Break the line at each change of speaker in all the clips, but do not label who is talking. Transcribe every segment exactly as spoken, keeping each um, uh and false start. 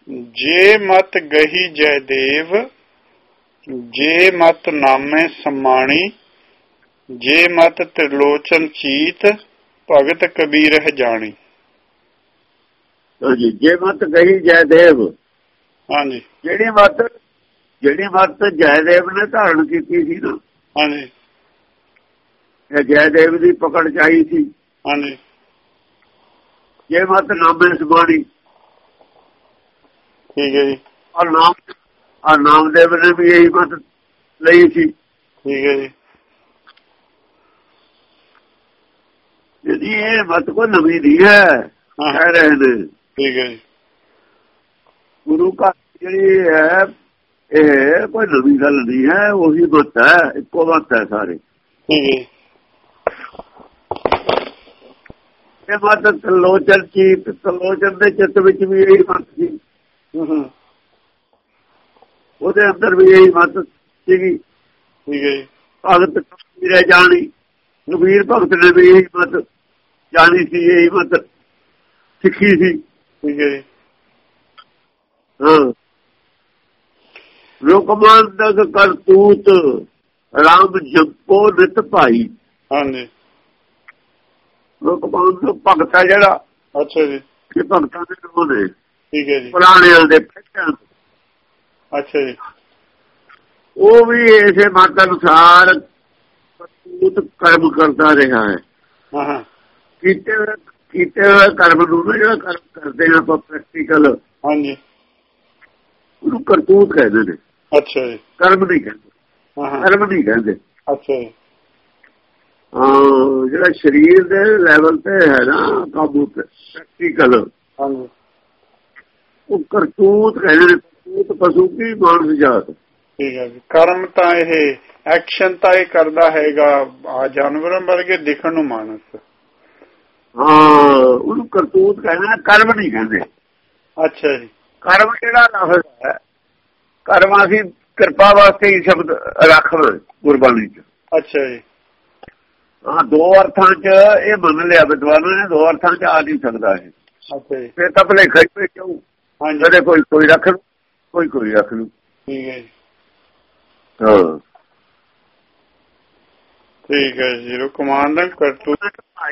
ਜੇ ਮਤ ਗਹੀ ਜੈ ਦੇਵ, ਜੇ ਮਤ ਨਾਮੇ ਸਮਾਣੀ, ਜੇ ਮਤ त्रिलोचन चीत, भगत कबीर है जानी।
जी जे मत गही जयदेव,
हाँ जी,
जेड़ी मत जेड़ी मत जयदेव ने धारण की थी ना,
हाँ जी,
जयदेव की पकड़ चाहिए थी।
हाँ जी,
जे मत नामे समानी,
ठीक है जी,
और नाम और नामदेव ने भी यही मत ली थी।
ठीक है जी,
यदि ये मत को नवी दी है,
हाँ,
कह रहे हैं।
ठीक है जी,
गुरु का जी है, ये कोई नवी गल नहीं है, वही मत है, इको मत है सारे।
ठीक है,
ये मत त्रिलोचन चीत, त्रिलोचन के चित्त विच भी यही मत थी, ਉਹਦੇ ਅੰਦਰ ਵੀ यही मत ਸੀਗੀ।
ठीक है,
भगत कबीर जानी, कबीर भगत ने भी यही मत जानी सी, यही मत सिखी सी।
ठीक है,
हाँ, रुकमांदक करतूत राम जपो नित भाई।
हाँ जी,
रुकमांदक भगत है जड़ा,
अच्छा जी,
ये भगतां दे नाम ने,
ठीक है जी,
पुराणियां दे पहचान।
अच्छा जी,
वो भी ऐसे मत अनुसार करतूत कर्म करता रहा है।
हाँ हाँ,
कीते कीते हुए कर्म नूं जो कर्म करते हैं आप प्रैक्टिकल,
हाँ जी,
ਉਹਨੂੰ ਕਰਤੂਤ कहते हैं।
अच्छा जी,
कर्म नहीं कहते,
हाँ हाँ,
कर्म नहीं कहते।
अच्छा जी,
हाँ, ਜਿਹੜਾ शरीर ਦੇ ਲੈਵਲ ਤੇ ਹੈ ਨਾ ਕਾਬੂ प्रैक्टिकल,
हाँ जी,
ਉਹ ਕਰਤੂਤ कहते हैं। ਕਰਤੂਤ ਪਸ਼ੂ ਕੀ ਮਾਨਸ ਜਾਤ।
ठीक है जी, कर्म ਤਾਂ ਇਹ ਐਕਸ਼ਨ ਤਾਂ ਇਹ ਕਰਦਾ ਹੈਗਾ ਆ ਜਾਨਵਰਾਂ ਵਰਗੇ ਦਿਖਣ ਨੂੰ ਮਾਨਸ।
ਹਾਂ, ਉਹਨੂੰ ਕਰਤੂਤ ਕਹਿੰਦੇ ਨੇ, ਕਰਮ ਨਹੀਂ ਕਹਿੰਦੇ।
ਅੱਛਾ ਜੀ,
ਕਰਮ ਕਿਹੜਾ ਲਫ਼ਜ਼ ਹੈ, ਕਰਮ ਅਸੀਂ ਕਿਰਪਾ ਵਾਸਤੇ ਹੀ ਸ਼ਬਦ ਰੱਖਦੇ ਗੁਰਬਾਣੀ ਚ।
ਅੱਛਾ ਜੀ,
ਹਾਂ, ਦੋ ਅਰਥਾਂ ਚ ਇਹ ਮੰਨ ਲਿਆ ਵਿਦਵਾਨਾਂ ਨੇ, ਦੋ ਅਰਥਾਂ ਚ ਆ ਨਹੀਂ ਸਕਦਾ ਇਹ।
ਅੱਛਾ ਜੀ,
ਫਿਰ ਤਾਂ ਭਲੇਖਾ ਹੀ ਪੈ ਜਾਊ।
ਹਾਂਜੀ,
ਜਿਹੜੇ ਕੋਈ ਕੋਈ ਰੱਖ ਲੂ, ਕੋਈ ਕੋਈ ਰੱਖ ਲੂ।
ਠੀਕ ਹੈ ਜੀ,
ਹਾਂ,
ਠੀਕ ਹੈ ਜੀ। ਰੁਕਮਾਂਦਕ ਕਰਤੂਤ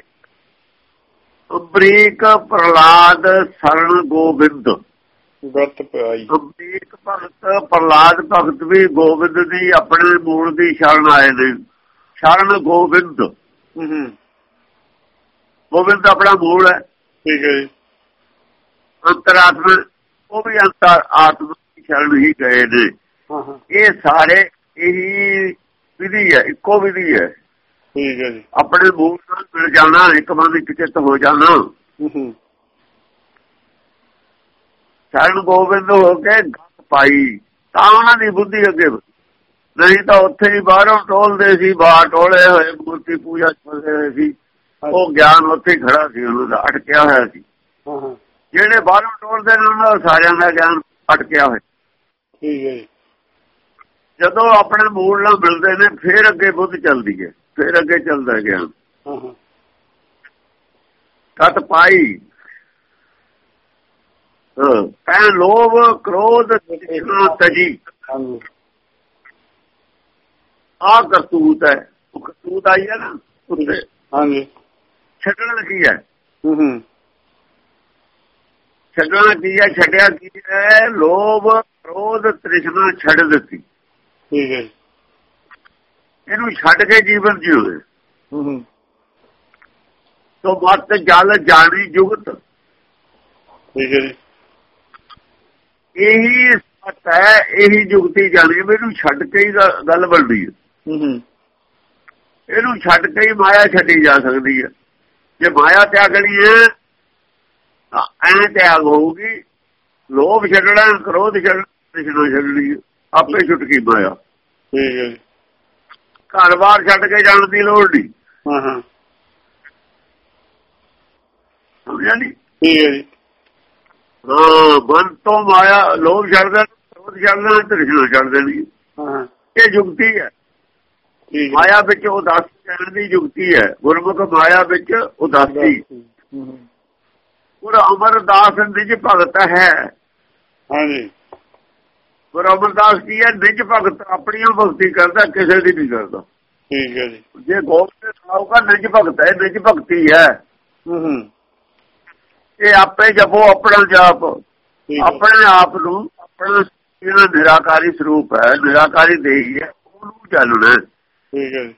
ਅਮਰੀਕ ਪ੍ਰਹਲਾਦ ਸ਼ਰਨ ਗੋਬਿੰਦ,
ਗਤ ਪਾਈ।
ਅਮਰੀਕ ਭਗਤ ਪ੍ਰਹਲਾਦ ਭਗਤ ਵੀ ਗੋਬਿੰਦ ਦੀ ਆਪਣੇ ਮੂਲ ਦੀ ਸ਼ਰਨ ਆਏ ਨੇ। ਸ਼ਰਨ ਗੋਬਿੰਦ,
ਹੂੰ,
ਗੋਬਿੰਦ ਆਪਣਾ ਮੂਲ ਹੈ।
ਠੀਕ ਹੈ ਜੀ,
ਅੰਤਰਾਤਮਾ, ਉਹ ਵੀ ਅੰਤਰ ਆਤਮਾ ਦੀ ਸ਼ਰਨ ਹੀ ਗਏ ਨੇ।
ਹਾਂ ਹਾਂ,
ਇਹ ਸਾਰੇ ਇਹੀ ਵਿਧੀ ਹੈ, ਇੱਕੋ ਵਿਧੀ ਹੈ।
ਠੀਕ ਹੈ ਜੀ,
ਆਪਣੇ ਮੂਲ ਨਾਲ ਮਿਲ ਜਾਣਾ, ਇੱਕ ਮਨ ਇੱਕ ਚਿੱਤ ਹੋ ਜਾਣਾ।
ਹੂੰ,
ਸ਼ਰਨ ਗੋਬਿੰਦ ਹੋ ਕੇ ਗੱਤ ਪਾਈ, ਤਾਂ ਉਹਨਾਂ ਦੀ ਬੁੱਧੀ ਅੱਗੇ, ਨਹੀਂ ਤਾਂ ਉੱਥੇ ਹੀ ਬਾਹਰੋਂ ਟੋਲਦੇ ਸੀ, ਬਾਹਰ ਟੋਲੇ ਹੋਏ ਮੂਰਤੀ ਪੂਜਾ ਚੱਲਦੇ ਹੋਏ ਸੀ। ਉਹ ਗਿਆਨ ਉੱਥੇ ਹੀ ਖੜਾ ਸੀ, ਉਹਨਾਂ ਦਾ ਅਟਕਿਆ ਹੋਇਆ ਸੀ।
ਹਾਂ ਹਾਂ,
ਜਿਹੜੇ ਬਾਹਰੋਂ ਟੋਲਦੇ ਨੇ ਉਹਨਾਂ ਦਾ ਸਾਰਿਆਂ ਦਾ ਗਿਆਨ ਅਟਕਿਆ ਹੋਇਆ।
ਠੀਕ ਹੈ ਜੀ,
ਜਦੋਂ ਆਪਣੇ ਮੂਲ ਨਾਲ ਮਿਲਦੇ ਨੇ ਫਿਰ ਅੱਗੇ ਬੁੱਧ ਚੱਲਦੀ ਹੈ, ਫਿਰ ਅੱਗੇ ਚੱਲਦਾ ਗਿਆਨ।
ਹਾਂ ਹਾਂ,
ਕਤ ਪਾਈ ਪੈ ਲੋਭ ਕ੍ਰੋਧ ਤਜੀ,
ਹਾਂਜੀ,
ਆ ਕਰਤੂਤ ਹੈ। ਉਹ ਕਰਤੂਤ ਆਈ ਹੈ ਨਾ ਉੱਤੇ,
ਹਾਂਜੀ,
ਛੱਡਣ ਲੱਗੀ ਹੈ।
ਹੂੰ,
ਛੱਡਣਾ ਕੀ ਹੈ, ਛੱਡਿਆ ਕੀ ਹੈ, ਲੋਭ ਕ੍ਰੋਧ ਤ੍ਰਿਸ਼ਨਾ ਛੱਡ ਦਿੱਤੀ।
ਠੀਕ ਹੈ,
ਇਹਨੂੰ ਛੱਡ ਕੇ ਜੀਵਨ ਜਿਉਵੇ।
ਹੂੰ,
ਤੋ ਮਤ ਜਲ ਜਾਣੀ ਜੁਗਤ,
ਠੀਕ ਹੈ ਜੀ,
ਇਹੀ ਸੱਚ ਹੈ, ਇਹੀ ਜੁਗਤੀ ਜਾਣੀ। ਮੈਨੂੰ ਛੱਡ ਕੇ ਹੀ ਗੱਲ ਬਣਦੀ ਹੈ।
ਹੂੰ,
ਇਹਨੂੰ ਛੱਡ ਕੇ ਹੀ ਮਾਇਆ ਛੱਡੀ ਜਾ ਸਕਦੀ ਹੈ। ਜੇ ਮਾਇਆ ਤਿਆਗਣੀ ਹੈ ਤਾਂ ਐਂ ਤਿਆਗ ਹੋਊਗੀ। ਲੋਭ ਛੱਡਣਾ, ਕ੍ਰੋਧ ਛੱਡਣਾ, ਤ੍ਰਿਸ਼ਨਾ ਛੱਡਣੀ, ਆਪੇ ਛੁੱਟ ਗਈ ਮਾਇਆ।
ਠੀਕ ਹੈ ਜੀ,
ਘਰ ਬਾਰ ਛੱਡ ਕੇ ਜਾਣ ਦੀ ਲੋੜ ਨਹੀਂ।
ਹਾਂ ਹਾਂ,
ਸਮਝਿਆ ਨਹੀਂ?
ਠੀਕ ਹੈ ਜੀ,
ਹਾਂ, ਮਨ ਤੋਂ ਮਾਇਆ ਲੋਭ ਛੱਡ ਦੇਣਾ, ਕ੍ਰੋਧ ਛੱਡ ਦੇਣਾ, ਤ੍ਰਿਸ਼ਨਾ ਛੱਡ ਦੇਣੀ।
ਹਾਂ,
ਇਹ ਜੁਗਤੀ ਹੈ। ਮਾਇਆ ਵਿੱਚ ਉਦਾਸੀ ਕਹਿਣ ਦੀ ਜੁਗਤੀ ਹੈ। ਗੁਰਮੁਖ ਮਾਇਆ ਵਿੱਚ ਉਦਾਸੀ। ਗੁਰ ਅਮਰਦਾਸ ਨਿਜ ਭਗਤ ਹੈ,
ਹਾਂਜੀ।
ਗੁਰੂ ਅਮਰਦਾਸ ਕੀ ਹੈ? ਨਿਜ ਭਗਤ, ਆਪਣੀਆਂ ਭਗਤੀ ਕਰਦਾ, ਕਿਸੇ ਦੀ ਨਹੀਂ ਕਰਦਾ।
ਠੀਕ ਹੈ ਜੀ।
ਜੇ ਗੋਬਿੰਦ ਸਾਹੂਕਾ ਨਿਜ ਭਗਤ ਹੈ, ਨਿਜ ਭਗਤੀ ਹੈ।
ਹੂੰ। ਇਹ
ਆਪੇ ਜਪੋ ਆਪਣਾ ਜਾਪ, ਆਪਣੇ ਆਪ ਨੂੰ ਆਪਣਾ ਜਿਹੜਾ ਨਿਰਾਕਾਰੀ ਸਰੂਪ ਹੈ, ਨਿਰਾਕਾਰੀ ਦੇਹੀ ਹੈ, ਉਹਨੂੰ ਚੱਲਣਾ।
ਠੀਕ ਹੈ ਜੀ।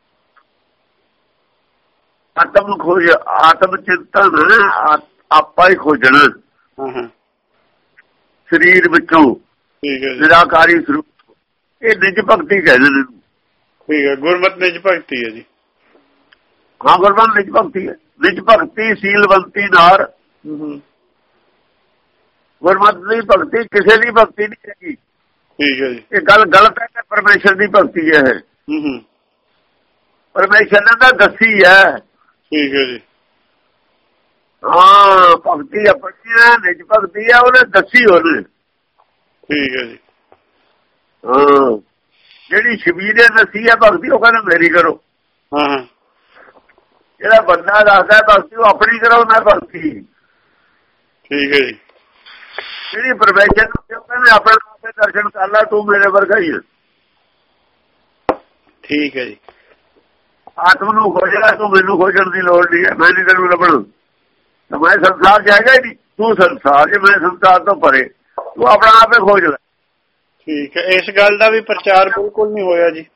ਆਤਮ ਖੋਜ, ਆਤਮ ਚਿੰਤਨ ਆਪਾ ਹੀ ਖੋਜਣਾ ਸਰੀਰ ਵਿੱਚੋਂ ਨਿਰਾਕਾਰੀ ਸਰੂਪ। ਇਹ ਨਿਜ ਭਗਤੀ ਕਹਿੰਦੇ ਨੇ।
ਠੀਕ ਹੈ, ਗੁਰਮਤਿ ਨਿਜ ਭਗਤੀ ਹੈ ਜੀ।
ਹਾਂ, ਗੁਰਮਤਿ ਨਿਜ ਭਗਤੀ ਹੈ। ਨਿਜ ਭਗਤੀ ਸੀਲਵੰਤੀ ਨਾਰ। ਗੁਰਮਤਿ ਦੀ ਭਗਤੀ ਕਿਸੇ ਦੀ ਭਗਤੀ ਨਹੀਂ ਹੈਗੀ।
ਠੀਕ ਹੈ ਜੀ। ਇਹ
ਗੱਲ ਗਲਤ ਹੈ, ਪਰਮੇਸ਼ਰ ਦੀ ਭਗਤੀ ਹੈ ਇਹ। ਪਰਮੇਸ਼ਰ ਨੇ ਤਾਂ ਦੱਸੀ ਹੈ।
ਠੀਕ ਹੈ ਜੀ।
ਹਾਂ, ਭਗਤੀ ਆਪਣੀ ਹੈ, ਨਿਜ ਭਗਤੀ ਹੈ, ਉਹਨੇ ਦੱਸੀ ਉਹਨੇ।
ਠੀਕ ਹੈ ਜੀ।
ਹਾਂ, ਜਿਹੜੀ ਸ਼ਬੀਰ ਨੇ ਦੱਸੀ ਹੈ ਭਗਤੀ, ਉਹ ਕਹਿੰਦਾ ਮੇਰੀ ਕਰੋ।
ਹਾਂ।
ਜਿਹੜਾ ਬੰਦਾ ਦੱਸਦਾ ਭਗਤੀ, ਉਹ ਆਪਣੀ ਕਰੋ ਨਾ ਭਗਤੀ।
ਠੀਕ ਹੈ ਜੀ।
ਜਿਹੜੀ ਪਰਮੇਸ਼ਰ ਨੂੰ ਕਹਿੰਦੇ ਆਪਣੇ ਆਪੇ ਦਰਸ਼ਨ ਕਰ ਲੈ, ਤੂੰ ਮੇਰੇ ਵਰਗਾ ਹੀ ਹੈ।
ਠੀਕ ਹੈ ਜੀ।
ਆਤਮ ਨੂੰ ਖੋਜੇਗਾ, ਤੂੰ ਮੈਨੂੰ ਖੋਜਣ ਦੀ ਲੋੜ ਨਹੀਂ ਹੈ। ਮੈਂ ਨਹੀਂ ਤੈਨੂੰ ਲੱਭਣਾ, ਮੈਂ ਸੰਸਾਰ ਚ ਹੈਗਾ ਹੀ ਨਹੀਂ। ਤੂੰ ਸੰਸਾਰ ਚ, ਮੈਂ ਸੰਸਾਰ ਤੋਂ ਪਰੇ, ਤੂੰ ਆਪਣਾ ਆਪੇ ਖੋਜ ਲੈ।
ਠੀਕ ਹੈ। ਇਸ ਗੱਲ ਦਾ ਵੀ ਪ੍ਰਚਾਰ ਬਿਲਕੁਲ ਨਹੀਂ ਹੋਇਆ ਜੀ।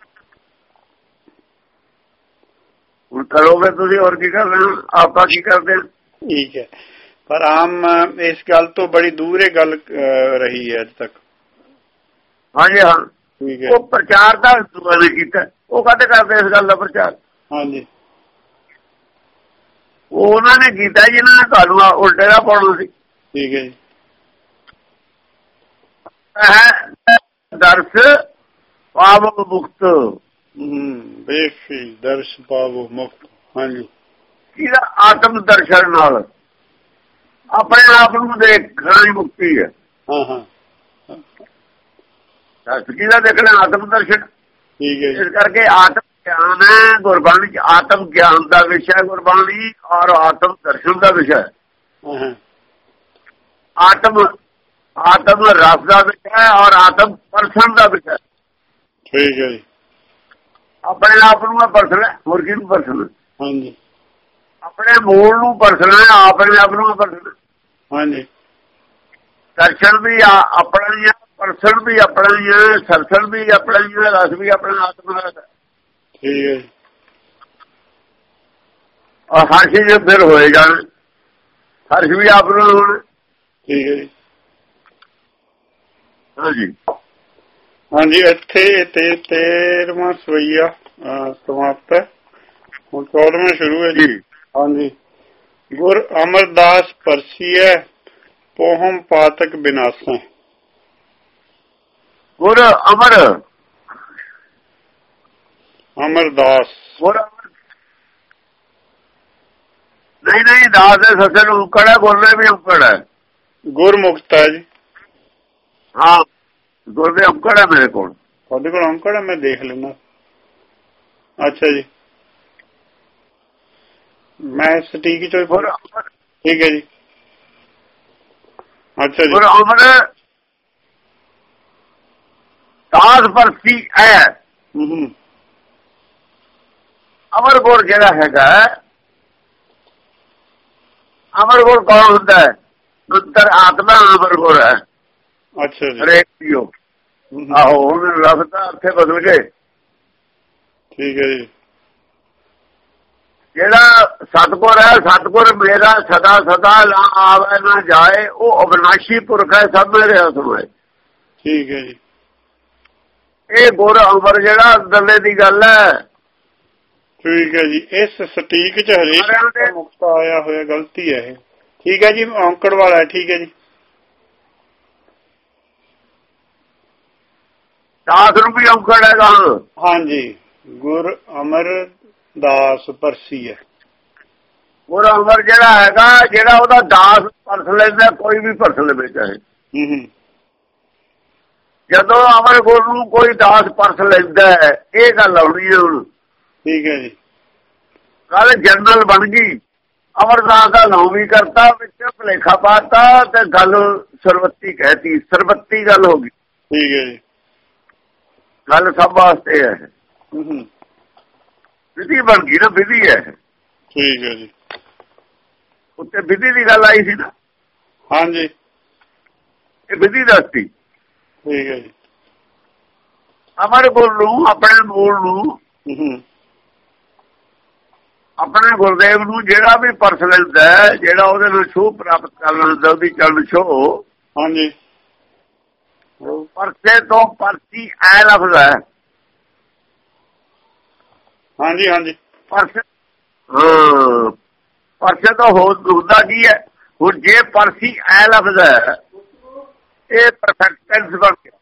ਹੁਣ ਕਰੋਗੇ ਤੁਸੀਂ, ਹੋਰ ਕੀ ਕਰਦੇ ਹੋ? ਆਪਾਂ ਕੀ ਕਰਦੇ ਹਾਂ?
ਠੀਕ ਹੈ, ਪਰ ਆਮ ਇਸ ਗੱਲ ਤੋਂ ਬੜੀ ਦੂਰ ਇਹ ਗੱਲ ਰਹੀ ਹੈ ਅੱਜ ਤੱਕ।
ਹਾਂਜੀ ਹਾਂ।
ਠੀਕ ਹੈ।
ਉਹ ਪ੍ਰਚਾਰ ਤਾਂ ਦੂਆ ਨੇ ਕੀਤਾ, ਉਹ ਕਾਹਦੇ ਕਰਦੇ ਇਸ ਗੱਲ ਦਾ ਪ੍ਰਚਾਰ?
ਹਾਂਜੀ,
ਉਹ ਉਹਨਾਂ ਨੇ ਕੀਤਾ ਜਿਹਨਾਂ ਨੇ ਤੁਹਾਨੂੰ ਉਲਟੇ ਦਾ ਪਾਉਣਾ ਸੀ।
ਠੀਕ ਹੈ ਜੀ।
ਦਰਸ ਪਾਵੋ ਮੁਕਤ।
ਹਮ ਬੇਫੀ ਦਰਸ ਪਾਵੋ ਮੁਕਤ। ਹਾਂਜੀ।
ਇਹਦਾ ਆਤਮ ਦਰਸ਼ਨ ਨਾਲ ਆਪਣੇ ਆਪ ਨੂੰ ਦੇਖਣਾ ਹੀ ਮੁਕਤੀ ਹੈ।
ਹਾਂ ਹਾਂ।
ਕਿਹਦਾ ਦੇਖਣਾ? ਆਤਮ ਦਰਸ਼ਨ।
ਠੀਕ ਹੈ।
ਇਸ ਕਰਕੇ ਆਤਮ ਗਿਆਨ ਹੈ ਗੁਰਬਾਣੀ ਚ। ਆਤਮ ਗਿਆਨ ਦਾ ਵਿਸ਼ਾ ਗੁਰਬਾਣੀ, ਔਰ ਆਤਮ ਦਰਸ਼ਨ ਦਾ ਵਿਸ਼ਾ ਹੈ। ਆਤਮ ਆਤਮ ਰਸ ਦਾ ਵਿਸ਼ਾ ਹੈ, ਔਰ ਆਤਮ ਪਰਸਨ ਦਾ ਵਿਸ਼ਾ ਹੈ।
ਠੀਕ ਹੈ ਜੀ।
ਆਪਣੇ ਆਪ ਨੂੰ ਪਰਸਣਾ, ਹੋਰ ਕਿਹਨੂੰ ਪਰਸਣਾ?
ਹਾਂਜੀ।
ਆਪਣੇ ਮੂਲ ਨੂੰ ਪਰਸਣਾ, ਆਪਣੇ ਆਪ ਨੂੰ ਪਰਸਣਾ।
ਹਾਂਜੀ।
ਦਰਸ਼ਨ ਵੀ ਆਪਣਾ ਹੀ ਹੈ, ਪਰਸਨ ਵੀ ਆਪਣਾ ਹੀ ਹੈ, ਸਰਸਨ ਵੀ ਆਪਣਾ ਹੀ ਹੈ, ਰਸ ਵੀ ਆਪਣਾ ਆਤਮ ਰਸ ਹੈ।
ਠੀਕ ਹੈ।
ਔਰ ਹਰ ਚੀਜ਼ ਫਿਰ ਹੋਏ ਜਾਣ, ਹਰ ਵੀ ਆਪ ਨੂੰ ਹੋਣ।
ਠੀਕ ਹੈ ਜੀ।
ਹਾਂਜੀ
ਹਾਂਜੀ। ਇੱਥੇ ਤੇ ਤੇਰਵਾਂ ਸਵਈਆ ਸਮਾਪਤ ਹੈ, ਹੁਣ ਚੌਦਵਾਂ ਸ਼ੁਰੂ ਹੈ ਜੀ। ਹਾਂਜੀ। ਗੁਰ ਅਮਰਦਾਸ ਪਰਸੀਐ ਪੋਹਮ ਪਾਤਕ ਬਿਨਾਸੈ।
ਗੁਰ ਅਮਰ
ਅਮਰਦਾਸ
ਗੁਰ ਨਹੀਂ ਨਹੀਂ ਦਾਸ ਦੇ ਸੱਸੇ ਨੂੰ ਔਂਕੜ ਹੈ, ਗੁਰਦੇ ਵੀ ਔਂਕੜ ਹੈ।
ਗੁਰਮੁਖਤ ਹੈ ਜੀ।
ਹਾਂ, ਗੁਰਦੇ ਔਂਕੜ ਹੈ ਮੇਰੇ ਕੋਲ।
ਤੁਹਾਡੇ ਕੋਲ ਔਂਕੜ ਹੈ? ਮੈਂ ਦੇਖ ਲੈਣਾ। ਅੱਛਾ ਜੀ। ਮੈਂ ਸਟੀਕ ਚੋਂ ਗੁਰ ਅਮਰ। ਠੀਕ ਹੈ ਜੀ। ਅੱਛਾ ਜੀ।
ਗੁਰ ਅਮਰ ਦਾਸ ਪਰਸੀ ਹੈ।
ਹੂੰ।
ਅਮਰ ਗੁਰ ਜਿਹੜਾ ਹੈਗਾ, ਅਮਰ ਗੁਰ ਕੌਣ ਹੁੰਦਾ ਹੈ? ਅੰਤਰ ਆਤਮਾ ਅਮਰ ਗੁਰ ਹੈ।
ਅੱਛਾ ਜੀ।
ਹਰੇਕ ਜੀਓ। ਆਹੋ, ਹੁਣ ਲਫ਼ਜ਼ਾਂ ਇੱਥੇ ਬਦਲ ਗਏ।
ਠੀਕ ਹੈ ਜੀ।
ਜਿਹੜਾ ਸਤਿਗੁਰ ਹੈ, ਸਤਿਗੁਰ ਮੇਰਾ ਸਦਾ ਸਦਾ ਨਾ ਆਵੇ ਨਾ ਜਾਏ, ਉਹ ਅਬਨਾਸ਼ੀ ਪੁਰਖ ਹੈ, ਸਭ ਮੇਰੇ ਹੱਥੋਂ ਹੈ।
ਠੀਕ ਹੈ ਜੀ।
ਇਹ ਗੁਰ ਅਮਰ ਜਿਹੜਾ ਅੰਦਰਲੇ ਦੀ ਗੱਲ ਹੈ।
ਠੀਕ ਹੈ ਜੀ। ਇਸ ਸਟੀਕ ਚ ਹਰੇਕ ਮੁਕਤ ਆਇਆ ਹੋਇਆ ਗਲਤੀ ਹੈ ਇਹ। ਠੀਕ ਹੈ ਜੀ। ਔਂਕੜ ਵਾਲਾ। ਠੀਕ ਹੈ ਜੀ।
ਦਾਸ ਨੂੰ ਵੀ ਔਂਕੜ ਹੈਗਾ।
ਹਾਂਜੀ। ਗੁਰ ਅਮਰਦਾਸ ਪਰਸੀ ਹੈ।
ਗੁਰ ਅਮਰ ਜਿਹੜਾ ਹੈਗਾ, ਜਿਹੜਾ ਉਹਦਾ ਦਾਸ ਪਰਸ ਲੈਂਦਾ, ਕੋਈ ਵੀ ਪਰਸ ਲਵੇ ਚਾਹੇ।
ਹੂੰ।
ਜਦੋਂ ਅਮਰ ਗੁਰ ਨੂੰ ਕੋਈ ਦਾਸ ਪਰਸ ਲੈਂਦਾ ਹੈ, ਇਹ ਗੱਲ ਆਉਣੀ ਹੈ ਹੁਣ।
ਠੀਕ ਹੈ ਜੀ।
ਗੱਲ ਜਨਰਲ ਬਣ ਗਈ। ਅਮਰਦਾਸ ਦਾ ਨਾਮ ਵੀ ਕਰਤਾ, ਵਿੱਚ ਭੁਲੇਖਾ ਪਾਤਾ ਤੇ ਗੱਲ ਸਰਬੱਤੀ ਕਹਿਤੀ, ਸਰਬੱਤੀ ਗੱਲ ਹੋ ਗਈ।
ਠੀਕ ਹੈ ਜੀ।
ਗੱਲ ਸਭ ਵਾਸਤੇ ਹੈ,
ਹੂੰ,
ਵਿਧੀ ਬਣ ਗਈ ਨਾ, ਵਿਧੀ ਹੈ।
ਠੀਕ ਹੈ ਜੀ।
ਉੱਤੇ ਵਿਧੀ ਦੀ ਗੱਲ ਆਈ ਸੀ ਨਾ।
ਹਾਂਜੀ,
ਇਹ ਵਿਧੀ ਦੱਸਤੀ।
ਠੀਕ ਹੈ ਜੀ।
ਅਮਰ ਗੁਰ ਨੂੰ, ਆਪਣੇ ਮੂਲ ਨੂੰ,
ਹੂੰ,
ਆਪਣੇ ਗੁਰਦੇਵ ਨੂੰ ਜਿਹੜਾ ਵੀ ਪਰਸ ਲੈਂਦਾ, ਜਿਹੜਾ ਉਹਦੇ ਨਾਲ ਛੋਹ ਪ੍ਰਾਪਤ ਕਰ ਲੈਂਦਾ, ਉਹਦੀ ਚਰਨ ਛੋਹ।
ਹਾਂਜੀ,
ਪਰਸੇ ਤੋਂ ਪਰਚੀ ਐ ਲਫ਼ਜ਼ ਹੈ।
ਹਾਂਜੀ ਹਾਂਜੀ,
ਪਰਸ ਹਾਂ, ਪਰਸੇ ਤੋਂ ਹੋਰ ਹੁੰਦਾ ਕੀ ਹੈ? ਹੁਣ ਜੇ ਪਰਸੀ ਐ ਲਫ਼ਜ਼ ਹੈ, ਇਹ ਪਰਫੈਕਟ ਟੈਂਸ ਬਣ ਗਿਆ।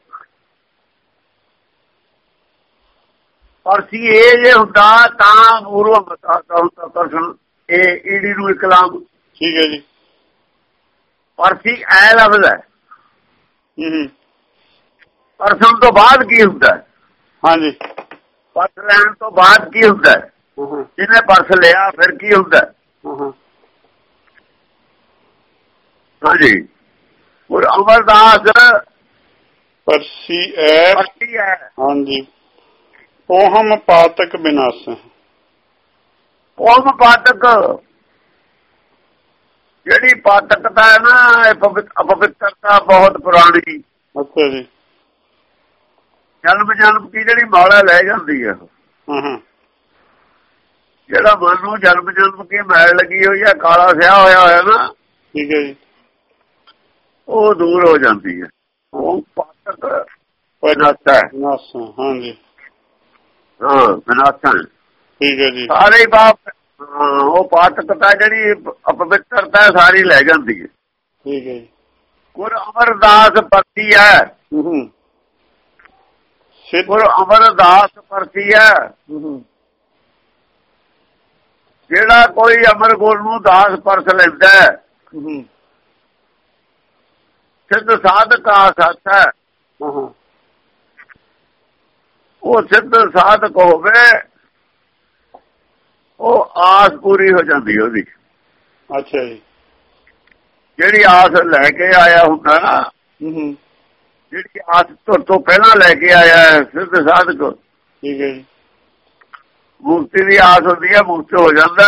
ਪਰਸੀ ਇਹ ਜੇ ਹੁੰਦਾ ਤਾਂ ਪੂਰਵ ਬਤਾਤਾ ਹੁੰਦਾ ਪਰਸਨ, ਇਹ ਈੜੀ ਨੂੰ ਇਕਲਾਮ।
ਠੀਕ ਹੈ ਜੀ।
ਪਰਸੀ ਐ ਲਫ਼ਜ਼ ਹੈ।
ਹੂੰ,
ਪਰਸਨ ਤੋਂ ਬਾਅਦ ਕੀ ਹੁੰਦਾ?
ਹਾਂਜੀ,
ਪਰਸ ਲੈਣ ਤੋਂ ਬਾਅਦ ਕੀ ਹੁੰਦਾ? ਜਿਹਨੇ ਪਰਸ ਲਿਆ ਫਿਰ ਕੀ ਹੁੰਦਾ? ਹਾਂਜੀ, ਔਰ ਅਮਰਦਾਸ
ਪਰਸੀ ਐ,
ਪਰਸੀ ਹੈ। ਹਾਂਜੀ,
ਪੋਹਮ ਪਾਤਕ ਵਿਨਾਸ਼।
ਪੋਹਮ ਪਾਤਕ, ਜਿਹੜੀ ਪਾਤਕਤਾ ਹੈ ਨਾ, ਇਹ ਅਪਵਿੱਤਰਤਾ ਬਹੁਤ ਪੁਰਾਣੀ।
ਅੱਛਾ ਜੀ।
ਜਨਮ ਜਨਮ ਕੀ ਜਿਹੜੀ ਮਾਲਾ ਲੈ ਜਾਂਦੀ ਹੈ,
ਹਾਂ,
ਜਿਹੜਾ ਮਨ ਨੂੰ ਜਨਮ ਜਨਮ ਕੀ ਮੈਲ ਲੱਗੀ ਹੋਈ ਹੈ, ਕਾਲਾ ਸਿਆ ਹੋਇਆ ਹੋਇਆ ਨਾ,
ਠੀਕ ਹੈ ਜੀ,
ਉਹ ਦੂਰ ਹੋ ਜਾਂਦੀ ਹੈ। ਉਹ ਪਾਤਕ ਵਿਨਾਸ਼ਾ ਹੈ।
ਵਿਨਾਸ਼ਾ, ਹਾਂਜੀ,
ਹਾਂ, ਵਿਨਾਸ਼ਾ।
ਠੀਕ ਹੈ ਜੀ।
ਸਾਰੇ ਬਾਪ, ਉਹ ਪਾਤਕਤਾ ਜਿਹੜੀ ਅਪਵਿੱਤਰਤਾ ਸਾਰੀ ਲੈ ਜਾਂਦੀ ਹੈ।
ਠੀਕ ਹੈ ਜੀ।
ਗੁਰ ਅਮਰਦਾਸ ਪਰਸੀ ਹੈ।
ਹੂੰ,
ਗੁਰ ਅਮਰਦਾਸ ਪਰਸੀ ਹੈ। ਜਿਹੜਾ ਕੋਈ ਅਮਰ ਗੁਰ ਨੂੰ ਦਾਸ ਪਰਸ ਲੈਂਦਾ, ਸਿੱਧ ਸਾਧਕ ਆ ਸੱਚ ਹੈ। ਉਹ ਸਿੱਧ ਸਾਧਕ ਹੋਵੇ, ਉਹ ਆਸ ਪੂਰੀ ਹੋ ਜਾਂਦੀ ਉਹਦੀ।
ਅੱਛਾ ਜੀ।
ਜਿਹੜੀ ਆਸ ਲੈ ਕੇ ਆਇਆ ਹੁੰਦਾ ਨਾ, ਜਿਹੜੀ ਆਸ ਤੋਂ ਤੋਂ ਪਹਿਲਾਂ ਲੈ ਕੇ ਆਇਆ ਸਿੱਧ ਸਾਧਕ,
ਠੀਕ ਹੈ ਜੀ,
ਮੁਕਤੀ ਦੀ ਆਸ ਹੁੰਦੀ ਹੈ, ਮੁਕਤ ਹੋ ਜਾਂਦਾ।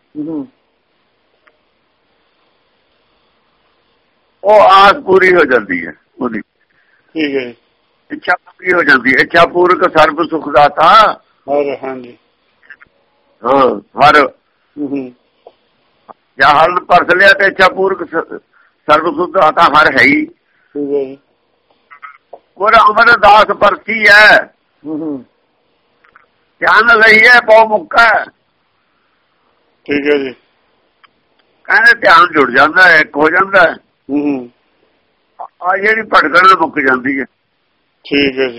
ਉਹ ਆਸ ਪੂਰੀ ਹੋ ਜਾਂਦੀ ਹੈ ਉਹਦੀ। ਠੀਕ ਹੈ। ਇੱਛਾ ਪੂਰੀ ਹੋ ਜਾਂਦੀ ਹੈ। ਇੱਛਾ ਪੂਰਕ ਸਰਬ ਸੁਖ ਦਾਤਾ।
ਹਾਂਜੀ,
ਹਾਂ, ਹਰ ਜਾਂ ਹਰ ਪਰਸ ਲਿਆ ਤੇ ਇੱਛਾ ਪੂਰਕ ਸਰਬ ਸੁਖ ਦਾਤਾ ਹਰ ਹੈ ਹੀ।
ਠੀਕ ਹੈ ਜੀ।
ਗੁਰ ਅਮਰਦਾਸ ਪਰਸੀ ਹੈ। ਧਿਆਨ ਲਈਏ ਬਹੁ ਮੁੱਕਾ।
ਠੀਕ ਹੈ ਜੀ।
ਕਹਿੰਦੇ ਧਿਆਨ ਜੁੜ ਜਾਂਦਾ ਹੈ, ਇੱਕ ਹੋ ਜਾਂਦਾ ਹੈ। ਆ ਜਿਹੜੀ ਭਟਕਣ ਮੁੱਕ ਜਾਂਦੀ ਹੈ।
ਠੀਕ ਹੈ ਜੀ।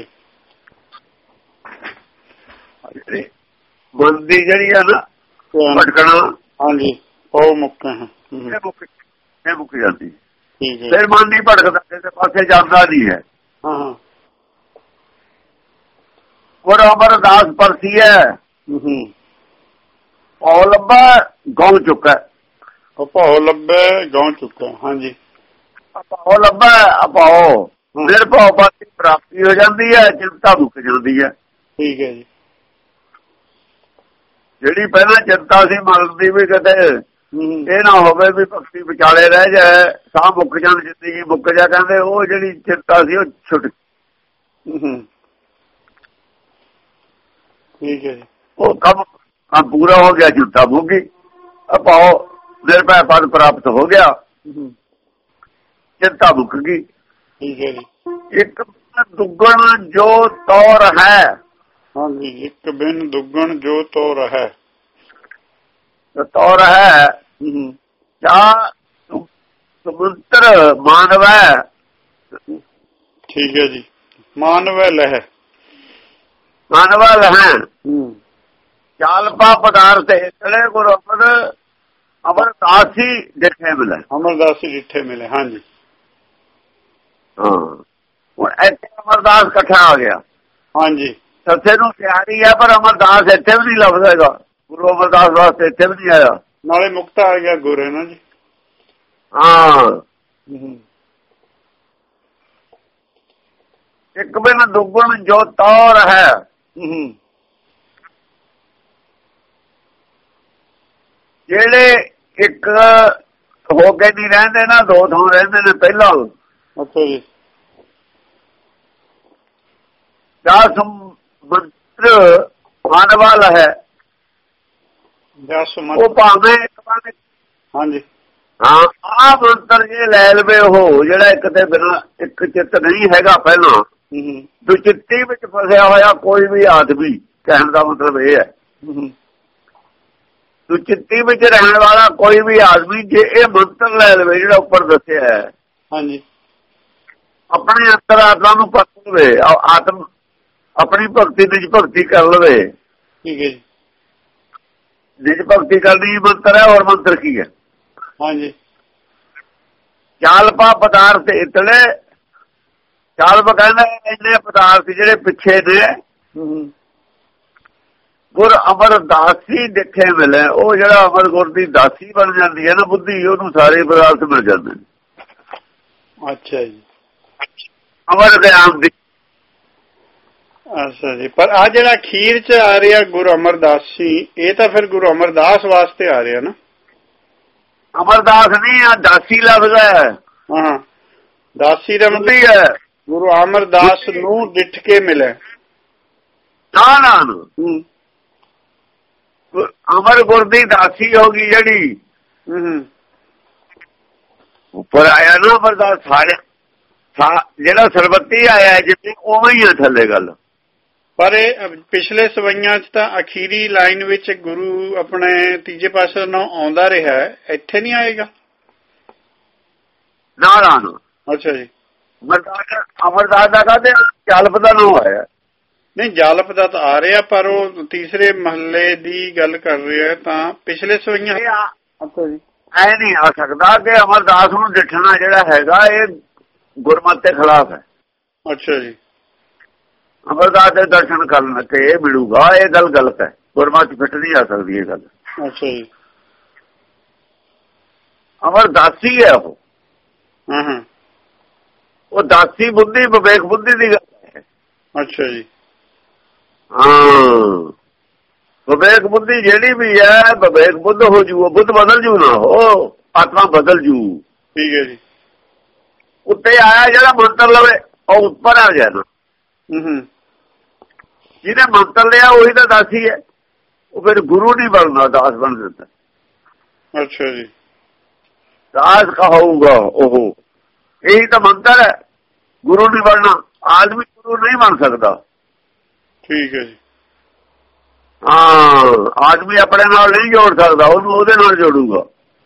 ਮਨ ਦੀ ਜਿਹੜੀ ਆ ਨਾ ਭਟਕਣਾ,
ਹਾਂਜੀ, ਉਹ ਮੁੱਕ
ਇਹ ਮੁੱਕ ਜਾਂਦੀ।
ਠੀਕ ਹੈ।
ਫਿਰ ਮਨ ਨਹੀਂ ਭਟਕਦਾ, ਕਿਸੇ ਪਾਸੇ ਜਾਂਦਾ ਨਹੀਂ ਹੈ।
ਹਾਂ,
ਗੁਰ ਅਮਰਦਾਸ ਪਰਸੀ ਹੈ। ਉਹ ਲੱਭਾ ਗਾਉ ਚੁੱਕਾ।
ਭਾਉ ਲੱਭੇ ਗਾਉ ਚੁੱਕਾ। ਹਾਂਜੀ,
ਭਾਉ ਲੱਭਾ ਭਾਉ, ਫਿਰ ਭਾਉ ਪਾਤੀ ਪ੍ਰਾਪਤੀ ਹੋ ਜਾਂਦੀ ਹੈ, ਚਿੰਤਾ ਮੁੱਕ ਜਾਂਦੀ ਹੈ। ਠੀਕ ਹੈ ਜੀ। ਜਿਹੜੀ ਪਹਿਲਾਂ ਚਿੰਤਾ ਸੀ ਮਰਨ ਦੀ ਵੀ ਕਿਤੇ ਇਹ ਨਾ ਹੋਵੇ ਵੀ ਭਗਤੀ ਵਿਚਾਲੇ ਰਹਿ ਜਾਏ, ਸਾਹ ਮੁੱਕ ਜਾਣ, ਜ਼ਿੰਦਗੀ ਮੁੱਕ ਜਾ, ਕਹਿੰਦੇ ਉਹ ਜਿਹੜੀ ਚਿੰਤਾ ਸੀ ਉਹ ਛੁੱਟ। ਠੀਕ ਹੈ ਜੀ। ਉਹ ਕੰਮ ਕੰਮ ਪੂਰਾ ਹੋ ਗਿਆ, ਚਿੰਤਾ ਮੁੱਕ ਗਈ, ਭਾਉ ਨਿਰਭੈ ਪਦ ਪ੍ਰਾਪਤ ਹੋ ਗਿਆ, ਚਿੰਤਾ ਮੁੱਕ ਗਈ। ਠੀਕ ਹੈ ਜੀ। ਇੱਕ ਦੁੱਗਣ ਜੋ ਤੌਰ ਹੈ। ਹਾਂਜੀ, ਇੱਕ ਬਿਨ ਦੁੱਗਣ ਜੋ ਤੌਰ ਹੈ। ਤੌਰ ਹੈ ਜਾਂ ਸਮੁੰਦਰ ਮਾਨਵ ਹੈ। ਠੀਕ ਹੈ ਜੀ। ਮਾਨਵ ਲਹਿ, ਮਾਨਵ ਲਹਿ ਚਾਲ ਪਾ ਪਦਾਰਥ ਚਲੇ ਗੁਰੂ ਅਮਰ ਅਮਰਦਾਸੀ ਡਿੱਠੇ ਮਿਲੇ। ਅਮਰਦਾਸੀ ਡਿੱਠੇ ਮਿਲੇ। ਹਾਂਜੀ, ਹਾਂ, ਹੁਣ ਇੱਥੇ ਅਮਰਦਾਸ ਇਕੱਠਾ ਆ ਗਿਆ। ਹਾਂਜੀ, ਸੱਸੇ ਨੂੰ ਤਿਆਰੀ ਹੈ, ਪਰ ਅਮਰਦਾਸ ਇੱਥੇ ਵੀ ਨਹੀਂ ਲੱਭਦਾ ਹੈਗਾ। ਗੁਰੂ ਅਮਰਦਾਸ ਵਾਸਤੇ ਇੱਥੇ ਵੀ ਨਹੀਂ ਆਇਆ।
ਨਾਲੇ ਮੁਕਤ ਆ ਗਿਆ ਗੁਰ ਹੈ ਨਾ ਜੀ।
ਹਾਂ ਇੱਕ ਬਿਨ ਦੁਗਣ ਜੋ ਤੌਰ ਹੈ। ਜਿਹੜੇ ਇੱਕ ਹੋ ਕੇ ਨਹੀਂ ਰਹਿੰਦੇ ਨਾ, ਦੋ ਥਾਂ ਰਹਿੰਦੇ ਨੇ ਪਹਿਲਾਂ।
ਅੱਛਾ ਜੀ।
ਦਸ ਮੰਤਰ ਮਨ ਵਾਲਾ ਹੈ ਉਹ ਭਾਵੇਂ ਇੱਕ ਵਾਰ। ਹਾਂਜੀ ਹਾਂ ਆਹ ਮੰਤਰ ਜੇ ਲੈ ਲਵੇ ਉਹ ਜਿਹੜਾ ਇੱਕ ਤੇ ਬਿਨਾਂ ਇੱਕ ਚਿੱਤ ਨਹੀਂ ਹੈਗਾ ਪਹਿਲਾਂ, ਦੁਚਿੱਤੀ ਵਿੱਚ ਫਸਿਆ ਹੋਇਆ ਕੋਈ ਵੀ ਆਦਮੀ, ਕਹਿਣ ਦਾ ਮਤਲਬ ਇਹ ਹੈ ਦੁਚਿੱਤੀ ਵਿੱਚ ਰਹਿਣ ਵਾਲਾ ਕੋਈ ਵੀ ਆਦਮੀ ਜੇ ਇਹ ਮੰਤਰ ਲੈ ਲਵੇ ਜਿਹੜਾ ਉੱਪਰ ਦੱਸਿਆ ਹੈ, ਹਾਂਜੀ, ਆਪਣੇ ਅੰਦਰ ਆਤਮਾ ਨੂੰ ਪਰਖ ਲਵੇ, ਆਤਮ ਆਪਣੀ ਭਗਤੀ ਨਿਜ ਭਗਤੀ ਕਰ ਲਵੇ। ਠੀਕ ਹੈ ਜੀ। ਨਿਜ ਭਗਤੀ ਕਰਨੀ ਮੰਤਰ ਹੈ। ਹੋਰ ਮੰਤਰ ਕੀ ਹੈ? ਹਾਂਜੀ। ਚਾਲਪਾ ਪਦਾਰਥ ਇਤਲੇ, ਚਾਲਪਾ ਕਹਿੰਦਾ ਇੰਨੇ ਪਦਾਰਥ ਜਿਹੜੇ ਪਿੱਛੇ ਨੇ ਗੁਰ ਅਮਰਦਾਸੀ ਦੇਖੇ ਮਿਲੇ। ਉਹ ਜਿਹੜਾ ਅਮਰ ਗੁਰ ਦੀ ਦਾਸੀ ਬਣ ਜਾਂਦੀ ਹੈ ਨਾ ਬੁੱਧੀ, ਉਹਨੂੰ ਸਾਰੇ ਪਦਾਰਥ ਮਿਲ ਜਾਂਦੇ ਨੇ। ਅੱਛਾ ਜੀ। ਅਮਰ ਗਿਆਨ ਦੀ। ਅੱਛਾ ਜੀ। ਪਰ ਆ ਜਿਹੜਾ ਅਖੀਰ ਚ ਆ ਰਿਹਾ ਗੁਰੂ ਅਮਰਦਾਸੀ, ਇਹ ਤਾਂ ਫਿਰ ਗੁਰੂ ਅਮਰਦਾਸ ਵਾਸਤੇ ਆ ਰਿਹਾ ਨਾ। ਅਮਰਦਾਸ ਨਹੀਂ ਆ, ਦਾਸੀ ਲਫ਼ਜ਼ ਹੈ। ਹਾਂ ਦਾਸੀ ਦਾ ਮਤਲਬ ਹੈ ਗੁਰੂ ਅਮਰਦਾਸ ਨੂੰ ਡਿੱਠ ਕੇ ਮਿਲੇ। ਨਾ ਨਾ ਅਮਰ ਗੁਰ ਦੀ ਦਾਸੀ ਹੋ ਗਈ ਜਿਹੜੀ ਉੱਪਰ ਆਇਆ ਨਾ ਅਮਰਦਾਸ। ਸਾਰੇ ਜਿਹੜਾ ਸਰਬੱਤੀ ਆਇਆ ਜਿਵੇਂ ਉਵੇਂ ਹੀ ਆ ਥੱਲੇ ਗੱਲ। ਪਰ ਇਹ ਪਿਛਲੇ ਸਵਈਆਂ ਚ ਤਾਂ ਅਖੀਰੀ ਲਾਈਨ ਵਿੱਚ ਗੁਰੂ ਆਪਣੇ ਤੀਜੇ ਪਾਸੇ ਨੂੰ ਆਉਂਦਾ ਰਿਹਾ, ਇੱਥੇ ਨਹੀਂ ਆਏਗਾ ਨਾ ਨਾ। ਅੱਛਾ ਜੀ। ਅਮਰਦਾਸ ਦਾ ਕਹਿੰਦੇ ਜਲਪ ਦਾ ਨਾਮ ਆਇਆ ਨਹੀਂ, ਜਲਪ ਦਾ ਤਾਂ ਆ ਰਿਹਾ ਪਰ ਉਹ ਤੀਸਰੇ ਮਹੱਲੇ ਦੀ ਗੱਲ ਕਰ ਰਿਹਾ ਤਾਂ ਪਿਛਲੇ ਸਵਈਆਂ। ਅੱਛਾ ਜੀ। ਐ ਨਹੀਂ ਆ ਸਕਦਾ ਕਿ ਅਮਰਦਾਸ ਨੂੰ ਡਿੱਠਣਾ ਜਿਹੜਾ ਹੈਗਾ ਇਹ ਗੁਰਮਤਿ ਦੇ ਖਿਲਾਫ ਹੈ। ਅੱਛਾ ਜੀ। ਅਮਰਦਾਸ ਦੇ ਦਰਸ਼ਨ ਕਰਨ ਤੇ ਇਹ ਮਿਲੂਗਾ, ਇਹ ਗੱਲ ਗਲਤ ਹੈ। ਗੁਰਮਤਿ ਫਿੱਟ ਨਹੀਂ ਆ ਸਕਦੀ ਇਹ ਗੱਲ। ਅੱਛਾ ਜੀ। ਅਮਰਦਾਸੀ ਹੈ ਉਹ। ਹਾਂ ਉਹ ਦਾਸੀ ਬੁੱਧੀ ਵਿਵੇਕ ਬੁੱਧੀ ਦੀ ਗੱਲ ਹੈ। ਅੱਛਾ ਜੀ। ਹਾਂ ਵਿਵੇਕ ਬੁੱਧੀ ਜਿਹੜੀ ਵੀ ਹੈ ਵਿਵੇਕ ਬੁੱਧ ਹੋ ਜੂ, ਬੁੱਧ ਬਦਲ ਜੂ ਨਾ, ਉਹ ਆਤਮਾ ਬਦਲ ਜੂ। ਠੀਕ ਹੈ ਜੀ। ਉੱਤੇ ਆਇਆ ਜਿਹੜਾ ਮੰਤਰ ਲਵੇ ਉਹ ਉੱਪਰ ਆ ਗਿਆ ਨਾ। ਜਿਹਨੇ ਮੰਤਰ ਲਿਆ ਉਹੀ ਤਾਂ ਦਾਸੀ ਹੈ। ਉਹ ਫਿਰ ਗੁਰੂ ਨਹੀਂ ਬਣਦਾ, ਦਾਸ ਬਣ ਦਿੰਦਾ। ਅੱਛਾ ਜੀ। ਦਾਸ ਕਹੂਗਾ ਉਹ, ਇਹੀ ਤਾਂ ਮੰਤਰ ਹੈ। ਗੁਰੂ ਨਹੀਂ ਬਣਨਾ, ਆਦਮੀ ਗੁਰੂ ਨਹੀਂ ਬਣ ਸਕਦਾ। ਠੀਕ ਹੈ ਜੀ। ਹਾਂ ਆਦਮੀ ਆਪਣੇ ਨਾਲ ਨਹੀਂ ਜੋੜ ਸਕਦਾ, ਉਹਨੂੰ ਉਹਦੇ ਨਾਲ ਜੋੜੂਗਾ।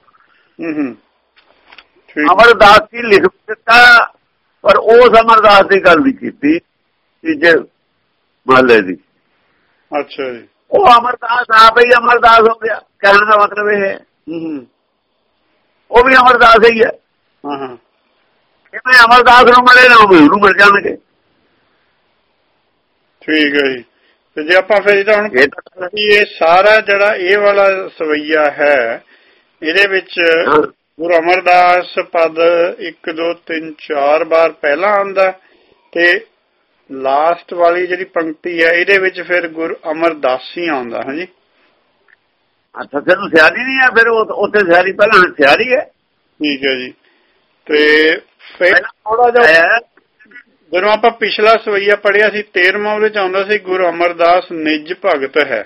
ਅਮਰਦਾਸ ਦੀ ਲਿਖ ਦਿੱਤਾ ਪਰ ਉਸ ਅਮਰਦਾਸ ਦੀ ਗੱਲ ਨਹੀਂ ਕੀਤੀ ਤੀਜੇ ਮਹੱਲੇ ਦੀ। ਅੱਛਾ ਜੀ। ਉਹ ਅਮਰਦਾਸ ਆਪ ਹੀ ਅਮਰਦਾਸ ਹੋ ਗਿਆ, ਕਹਿਣ ਦਾ ਮਤਲਬ ਇਹ ਹੈ ਉਹ ਵੀ ਅਮਰਦਾਸ ਹੀ ਹੈ। ਜਿਵੇਂ ਅਮਰਦਾਸ ਨੂੰ ਮਿਲੇ ਨਾ ਉਹ ਉਹਨੂੰ ਮਿਲ ਜਾਣਗੇ। ਠੀਕ ਹੈ ਜੀ। ਤੇ ਜੇ ਆਪਾਂ ਫਿਰ ਇਹਦਾ ਹੁਣ ਇਹ ਸਾਰਾ ਜਿਹੜਾ ਇਹ ਵਾਲਾ ਸਵਈਆ ਹੈ ਇਹਦੇ ਵਿੱਚ ਗੁਰੂ ਅਮਰਦਾਸ ਪਦ ਇੱਕ ਦੋ ਤਿੰਨ ਚਾਰ ਵਾਰ ਪਹਿਲਾਂ ਆਉਂਦਾ ਤੇ ਲਾਸਟ ਵਾਲੀ ਜਿਹੜੀ ਪੰਕਤੀ ਹੈ ਇਹਦੇ ਵਿੱਚ ਫਿਰ ਗੁਰੂ ਅਮਰਦਾਸੀ ਆਉਂਦਾ। ਹਾਂਜੀ। ਅੱਛਾ ਤੈਨੂੰ ਸਿਆਰੀ ਨਹੀਂ ਹੈ ਫਿਰ ਉੱਥੇ ਸਿਆਰੀ ਪਹਿਲਾਂ ਸਿਆਰੀ ਹੈ। ਠੀਕ ਹੈ ਜੀ। ਤੇ ਫਿਰ ਥੋੜਾ ਜਿਹਾ ਜਦੋਂ ਆਪਾਂ ਪਿਛਲਾ ਸਵਈਆ ਪੜ੍ਹਿਆ ਸੀ ਤੇਰਵਾਂ ਉਹਦੇ ਚ ਆਉਂਦਾ ਸੀ ਗੁਰੂ ਅਮਰਦਾਸ ਨਿਜ ਭਗਤ ਹੈ।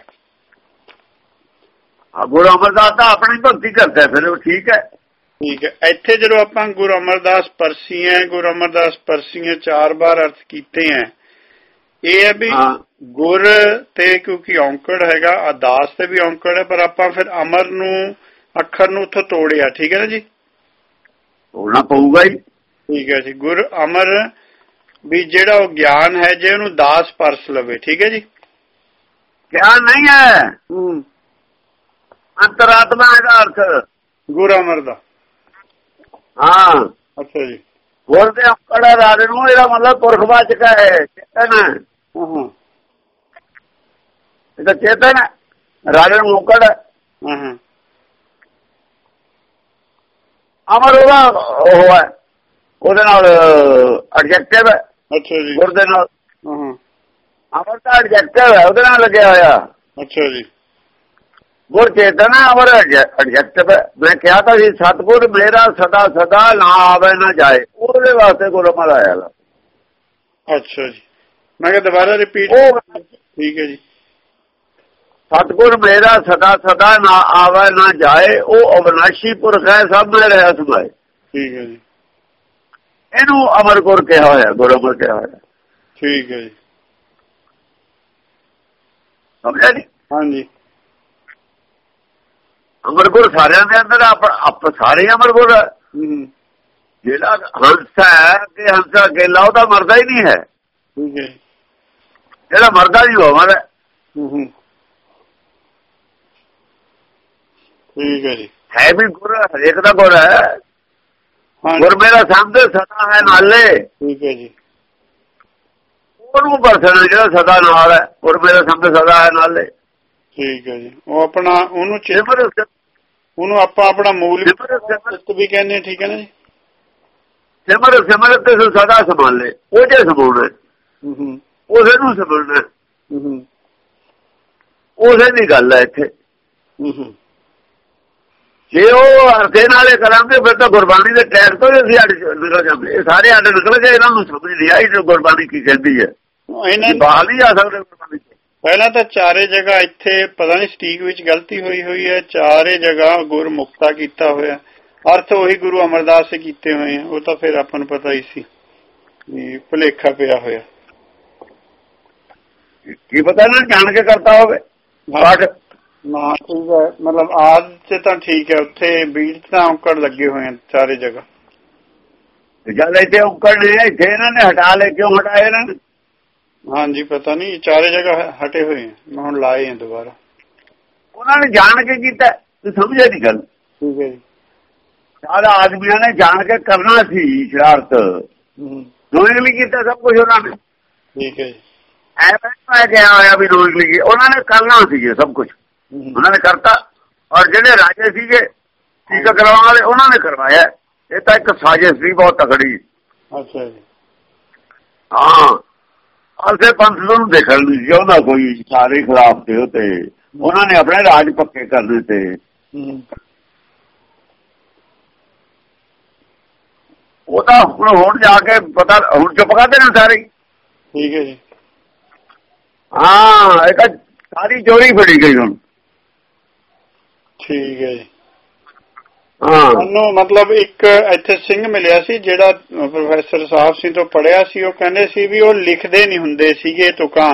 ਗੁਰੂ ਅਮਰਦਾਸ ਤਾਂ ਆਪਣੀ ਭਗਤੀ ਕਰਦਾ ਫਿਰ ਉਹ ਠੀਕ ਹੈ। ਠੀਕ ਹੈ। ਇੱਥੇ ਜਦੋਂ ਆਪਾਂ ਗੁਰੂ ਅਮਰਦਾਸ ਪਰਸੀ ਹੈ ਗੁਰੂ ਅਮਰਦਾਸ ਪਰਸੀ ਹੈ ਚਾਰ ਵਾਰ ਅਰਥ ਕੀਤੇ ਹੈ। ਇਹ ਹੈ ਵੀ ਗੁਰ ਤੇ ਕਿਉਂਕਿ ਔਂਕੜ ਹੈਗਾ, ਅਰਦਾਸ ਤੇ ਵੀ ਔਂਕੜ ਹੈ ਪਰ ਆਪਾਂ ਫਿਰ ਅਮਰ ਨੂੰ ਅੱਖਰ ਨੂੰ ਉੱਥੋਂ ਤੋੜਿਆ। ਠੀਕ ਹੈ ਨਾ ਜੀ। ਤੋੜਨਾ ਪਊਗਾ ਹੀ। ਠੀਕ ਹੈ ਜੀ। ਗੁਰ ਅਮਰ ਵੀ ਜਿਹੜਾ ਉਹ ਗਿਆਨ ਹੈ ਜੇ ਉਹਨੂੰ ਦਾਸ ਪਰਸ ਲਵੇ। ਠੀਕ ਹੈ ਜੀ। ਗਿਆਨ ਨਹੀਂ ਹੈ ਅੰਤਰਾਤਮਾ ਇਹਦਾ ਅਰਥ ਗੁਰੂ ਅਮਰ ਦਾ। ਹਾਂ। ਅੱਛਾ ਜੀ। ਗੁਰ ਦੇ ਔਂਕੜ ਰਾਜ ਨੂੰ ਇਹਦਾ ਮਤਲਬ ਪੁਰਖਵਾਚਕ ਹੈ, ਚੇਤਨ। ਇਹ ਤਾਂ ਚੇਤਨ ਹੈ, ਰਾਜ ਨੂੰ ਔਂਕੜ ਹੈ। ਅਮਰ ਉਹਦਾ ਉਹ ਹੈ, ਉਹਦੇ ਨਾਲ ਐਡਜੈਕਟਿਵ ਹੈ।
ਅੱਛਾ ਜੀ।
ਗੁਰ ਦੇ ਨਾਲ
ਹਾਂ
ਅਮਰ ਦਾ ਐਡਜੈਕਟਿਵ ਹੈ, ਉਹਦੇ ਨਾਲ ਲੱਗਿਆ ਹੋਇਆ।
ਅੱਛਾ ਜੀ।
ਗੁਰ ਚੇਤਨ ਹੈ, ਅਮਰ ਐਡਜੈਕਟਿਵ ਹੈ। ਮੈਂ ਕਿਹਾ ਤਾਂ ਜੀ ਸਤਿਗੁਰ ਮੇਰਾ ਸਦਾ ਸਦਾ ਨਾ ਆਵੇ ਨਾ ਜਾਏ, ਉਹਦੇ ਵਾਸਤੇ ਗੁਰ ਅਮਰ ਆਇਆ।
ਅੱਛਾ ਜੀ, ਮੈਂ ਕਿਹਾ ਦੁਬਾਰਾ ਰਿਪੀਟ। ਠੀਕ ਹੈ ਜੀ।
ਸਤਿਗੁਰ ਮੇਰਾ ਸਦਾ ਸਦਾ ਨਾ ਆਵੇ ਨਾ ਜਾਏ, ਉਹ ਅਵਿਨਾਸ਼ੀ ਪੁਰਖ ਹੈ, ਸਭ में ਰਿਹਾ ਸਮਾਏ।
ਠੀਕ ਹੈ ਜੀ।
ਇਹਨੂੰ ਅਮਰ ਗੁਰ ਕਿਹਾ ਹੋਇਆ, ਗੁਰ ਅਮਰ ਕਿਹਾ ਹੋਇਆ।
ਠੀਕ ਹੈ ਜੀ।
ਸਮਝਿਆ ਜੀ?
ਹਾਂਜੀ।
ਅਮਰ ਗੁਰ ਸਾਰਿਆਂ ਦੇ ਅੰਦਰ ਆਪ ਸਾਰੇ ਅਮਰ ਗੁਰ। ਜਿਹੜਾ ਹੰਸ ਹੈ ਕਿ ਹੰਸਾ ਅਕੇਲਾ, ਉਹ ਤਾਂ ਮਰਦਾ ਹੀ ਨਹੀਂ ਹੈ।
ਠੀਕ ਹੈ।
ਜਿਹੜਾ ਮਰਦਾ ਨਹੀਂ ਉਹ ਅਮਰ ਹੈ।
ਠੀਕ ਹੈ ਜੀ।
ਹੈ ਵੀ ਗੁਰ, ਹਰੇਕ ਦਾ ਗੁਰ ਹੈ। ਗੁਰ ਮੇਰਾ ਸਾਹਮਣੇ ਸਦਾ ਹੈ ਨਾਲੇ।
ਠੀਕ ਹੈ ਜੀ।
ਉਹਨੂੰ ਪਰਸਨ ਜਿਹੜਾ ਸਦਾ ਨਾਲ ਹੈ, ਗੁਰ ਮੇਰਾ ਸਾਹਮਣੇ ਸਦਾ ਹੈ ਨਾਲੇ।
ਠੀਕ ਹੈ ਜੀ। ਉਹ ਆਪਣਾ ਉਹਨੂੰ ਚਿੱਤ, ਉਹਨੂੰ ਆਪਾਂ ਆਪਣਾ ਮੂਲ ਵੀ ਕਹਿੰਦੇ। ਠੀਕ ਹੈ ਨਾ ਜੀ।
ਸਿਮਰ ਸਿਮਰ ਤੇ ਸਦਾ ਸੰਭਾਲੇ, ਉਹ ਜੇ ਸੰਭਾਲਣਾ ਉਸੇ ਨੂੰ ਸੰਭਾਲਣਾ, ਉਸੇ ਦੀ ਗੱਲ ਹੈ ਇੱਥੇ। ਜੇ ਉਹ ਅਰਥੇ ਨਾਲੇ ਕਰਾਂਗੇ ਫਿਰ ਤਾਂ ਗੁਰਬਾਣੀ ਦੇ ਟੈਗ ਤੋਂ ਅਸੀਂ ਅੱਡ ਨਿਕਲ ਜਾਂਦੇ। ਇਹ ਸਾਰੇ ਅੱਡ ਨਿਕਲ ਗਏ, ਇਹਨਾਂ ਨੂੰ ਸਮਝ ਨਹੀਂ ਆਈ ਜੋ ਗੁਰਬਾਣੀ ਕੀ ਕਹਿੰਦੀ ਹੈ। ਇਹਨਾਂ ਬਾਹਰ ਨਹੀਂ ਆ ਸਕਦੇ ਗੁਰਬਾਣੀ। ਪਹਿਲਾਂ
ਤਾਂ ਚਾਰੇ ਜਗ੍ਹਾ ਇੱਥੇ ਪਤਾ ਨਹੀਂ ਸਟੀਕ ਵਿੱਚ ਗਲਤੀ ਹੋਈ ਹੋਈ ਹੈ। ਚਾਰੇ ਜਗ੍ਹਾ ਗੁਰਮੁਖਤਾ ਕੀਤਾ ਹੋਇਆ, ਅਰਥ ਉਹੀ ਗੁਰੂ ਅਮਰਦਾਸ ਦੇ ਕੀਤੇ ਹੋਏ ਆ। ਉਹ ਤਾਂ ਫਿਰ ਆਪਾਂ ਨੂੰ ਪਤਾ ਹੀ ਸੀ ਵੀ ਭੁਲੇਖਾ ਪਿਆ ਹੋਇਆ।
ਕੀ ਪਤਾ ਨਾ ਜਾਣ ਕੇ ਕਰਤਾ ਹੋਵੇ ਪਾਠ।
ਨਾ ਠੀਕ ਹੈ, ਮਤਲਬ ਆਦ ਚ ਤਾਂ ਠੀਕ ਹੈ, ਉੱਥੇ ਬੀਜ ਤਾਂ ਔਂਕੜ ਲੱਗੇ ਹੋਏ ਆ ਚਾਰੇ ਜਗ੍ਹਾ।
ਜਦ ਇੱਥੇ ਔਂਕੜ ਨੇ, ਇੱਥੇ ਇਹਨਾਂ ਨੇ ਹਟਾ ਲਏ। ਕਿਉਂ ਹਟਾਏ ਇਹਨਾਂ ਨੇ?
ਹਾਂਜੀ ਪਤਾ ਨਹੀਂ, ਚਾਰੇ ਜਗ੍ਹਾ ਹਟੇ ਹੋਏ ਆ। ਮੈਂ ਹੁਣ ਲਾਏ ਆ ਦੁਬਾਰਾ।
ਉਹਨਾਂ ਨੇ ਜਾਣ ਕੇ ਕੀਤਾ, ਤੂੰ ਸਮਝੇ ਦੀ ਗੱਲ।
ਠੀਕ ਹੈ ਜੀ।
ਸਾਰੇ ਆਦਮੀਆਂ ਨੇ ਜਾਣ ਕੇ ਕਰਨਾ ਸੀ ਸ਼ਰਾਰਤ, ਨੋਇੰਗਲੀ ਕੀਤਾ ਸਭ ਕੁਝ ਉਹਨਾਂ ਨੇ।
ਠੀਕ ਹੈ ਜੀ।
ਐਵੇਂ ਕਿਹਾ ਹੋਇਆ ਵੀ ਨੋਇੰਗਲੀ ਉਹਨਾਂ ਨੇ ਕਰਨਾ ਸੀ ਸਭ ਕੁਝ, ਉਹਨਾਂ ਨੇ ਕਰਤਾ। ਔਰ ਜਿਹੜੇ ਰਾਜੇ ਸੀਗੇ ਟੀਕਾ ਕਰਵਾਉਣ ਵਾਲੇ, ਉਹਨਾਂ ਨੇ ਕਰਵਾਇਆ। ਇਹ ਤਾਂ ਇੱਕ ਸਾਜ਼ਿਸ਼ ਸੀ ਬਹੁਤ ਤਕੜੀ।
ਅੱਛਾ ਜੀ।
ਹਾਂ, ਅਸੇ ਪੰਥ ਨੂੰ ਦੇਖਣ ਨਹੀਂ ਚਾਹੁੰਦਾ ਕੋਈ, ਸਾਰੇ ਖਿਲਾਫ ਤੇ ਉਹ ਤੇ ਉਹਨਾਂ ਨੇ ਆਪਣੇ ਰਾਜ ਪੱਕੇ ਕਰ ਦਿੱਤੇ। ਉਹ ਤਾਂ ਹੁਣ ਹੁਣ ਜਾ ਕੇ ਪਤਾ, ਹੁਣ ਚੁੱਪ ਕਰਦੇ ਨੇ ਸਾਰੇ।
ਠੀਕ ਹੈ ਜੀ।
ਹਾਂ, ਇਹ ਸਾਰੀ ਚੋਰੀ ਫੜੀ ਗਈ ਹੁਣ।
ਠੀਕ ਹੈ ਜੀ।
ਹਾਂ,
ਮੈਨੂੰ ਮਤਲਬ ਇੱਕ ਇੱਥੇ ਸਿੰਘ ਮਿਲਿਆ ਸੀ ਜਿਹੜਾ ਪ੍ਰੋਫੈਸਰ ਸਾਹਿਬ ਸਿੰਘ ਤੋਂ ਪੜ੍ਹਿਆ ਸੀ। ਉਹ ਕਹਿੰਦੇ ਸੀ ਵੀ ਉਹ ਲਿਖਦੇ ਨਹੀਂ ਹੁੰਦੇ ਸੀਗੇ ਤੁਕਾਂ,